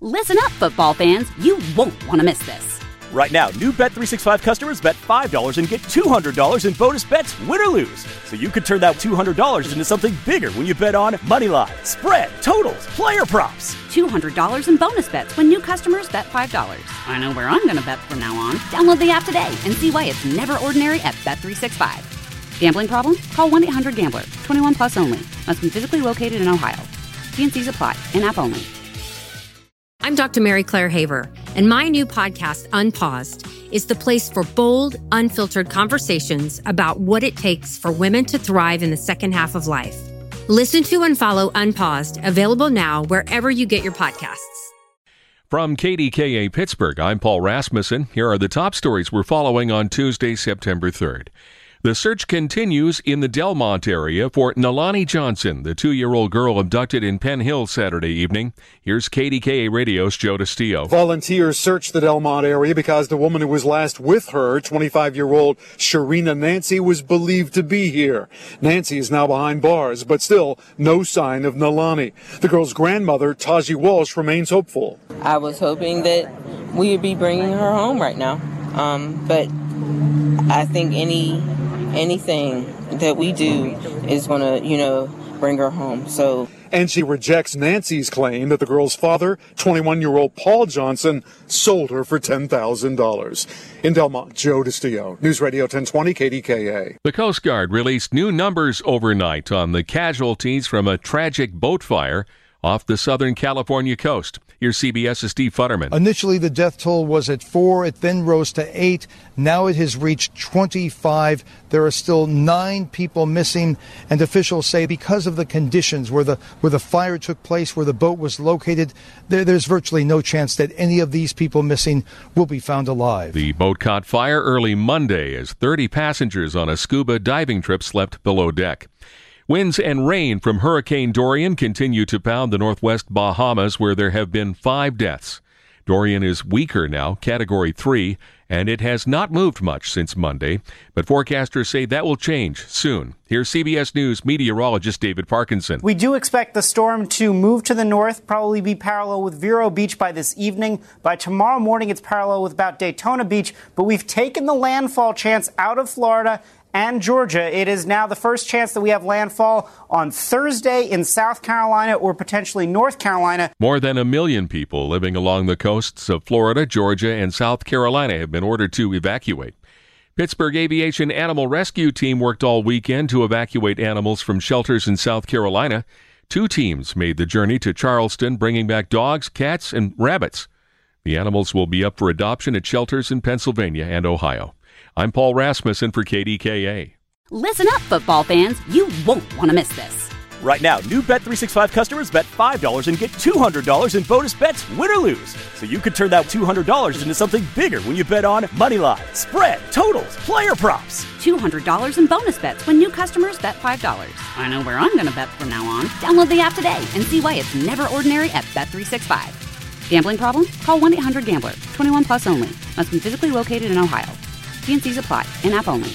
Listen up, football fans. You won't want to miss this. Right now, new Bet365 customers bet $5 and get $200 in bonus bets, win or lose. So you could turn that $200 into something bigger when you bet on money line, spread, totals, player props. $200 in bonus bets when new customers bet $5. I know where I'm going to bet from now on. Download the app today and see why it's never ordinary at Bet365. Gambling problem? Call 1-800-GAMBLER. 21 plus only. Must be physically located in Ohio. T&Cs apply. In-app only. I'm Dr. Mary Claire Haver, and my new podcast, Unpaused, is the place for bold, unfiltered conversations about what it takes for women to thrive in the second half of life. Listen to and follow Unpaused, available now wherever you get your podcasts. From KDKA Pittsburgh, I'm Paul Rasmussen. Here are the top stories we're following on Tuesday, September 3rd. The search continues in the Delmont area for Nalani Johnson, the 2-year-old girl abducted in Penn Hill Saturday evening. Here's KDKA Radio's Joe DeStio. Volunteers searched the Delmont area because the woman who was last with her, 25-year-old Sharina Nancy, was believed to be here. Nancy is now behind bars, but still no sign of Nalani. The girl's grandmother, Taji Walsh, remains hopeful. I was hoping that we would be bringing her home right now, but I think anything that we do is going to, bring her home. And she rejects Nancy's claim that the girl's father, 21-year-old Paul Johnson, sold her for $10,000. In Delmont, Joe DeStio, News Radio 1020 KDKA. The Coast Guard released new numbers overnight on the casualties from a tragic boat fire off the Southern California coast. Here's CBS's Steve Futterman. Initially, the death toll was at 4. It then rose to 8. Now it has reached 25. There are still 9 people missing, and officials say because of the conditions where the fire took place, where the boat was located, there's virtually no chance that any of these people missing will be found alive. The boat caught fire early Monday as 30 passengers on a scuba diving trip slept below deck. Winds and rain from Hurricane Dorian continue to pound the northwest Bahamas, where there have been 5 deaths. Dorian is weaker now, Category 3, and it has not moved much since Monday, but forecasters say that will change soon. Here's CBS News meteorologist David Parkinson. We do expect the storm to move to the north, probably be parallel with Vero Beach by this evening. By tomorrow morning, it's parallel with about Daytona Beach, but we've taken the landfall chance out of Florida and Georgia. It is now the first chance that we have landfall on Thursday in South Carolina or potentially North Carolina. More than 1 million people living along the coasts of Florida, Georgia, and South Carolina have been ordered to evacuate. Pittsburgh Aviation Animal Rescue Team worked all weekend to evacuate animals from shelters in South Carolina. 2 teams made the journey to Charleston, bringing back dogs, cats, and rabbits. The animals will be up for adoption at shelters in Pennsylvania and Ohio. I'm Paul Rasmussen for KDKA. Listen up, football fans. You won't want to miss this. Right now, new Bet365 customers bet $5 and get $200 in bonus bets, win or lose. So you could turn that $200 into something bigger when you bet on money line, spread, totals, player props. $200 in bonus bets when new customers bet $5. I know where I'm going to bet from now on. Download the app today and see why it's never ordinary at Bet365. Gambling problem? Call 1-800-GAMBLER. 21 plus only. Must be physically located in Ohio. T&Cs apply. In-app only.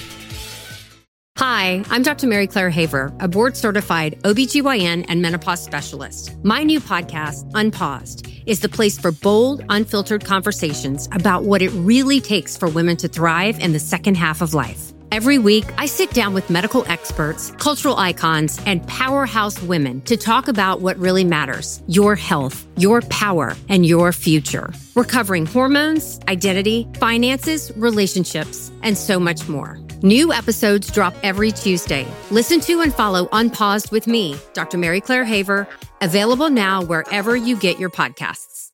Hi, I'm Dr. Mary Claire Haver, a board-certified OBGYN and menopause specialist. My new podcast, Unpaused, is the place for bold, unfiltered conversations about what it really takes for women to thrive in the second half of life. Every week, I sit down with medical experts, cultural icons, and powerhouse women to talk about what really matters: your health, your power, and your future. We're covering hormones, identity, finances, relationships, and so much more. New episodes drop every Tuesday. Listen to and follow Unpaused with me, Dr. Mary Claire Haver, available now wherever you get your podcasts.